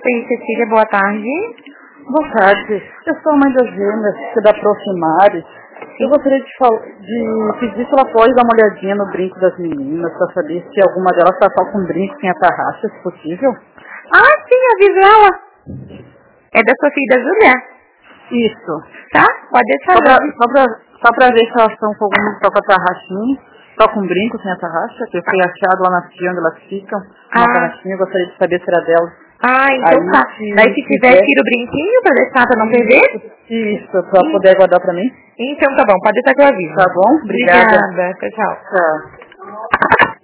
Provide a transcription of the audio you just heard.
Oi, Cecília, boa tarde. Boa tarde. Eu sou a mãe da Gêmeas, da Proximares. Eu gostaria de pedir se ela pode dar uma olhadinha no brinco das meninas, para saber se alguma delas está só com brinco sem atarraxa, se possível. Ah, sim, avisa ela. É da sua filha Júlia? Isso. Tá? Pode deixar ela. Só pra ver se elas estão com algum só com atarraxinha, só com brinco sem atarraxa, que eu fui achado lá na tia onde elas ficam, uma atarraxinha, eu gostaria de saber se era delas. Então Aí, tá. Daí se quiser, tira o brinquinho pra deixar pra não perder. Isso, pra poder guardar pra mim. Então tá bom, pode deixar que eu aviso. Tá bom? Obrigada. Obrigada. Tchau. Tchau.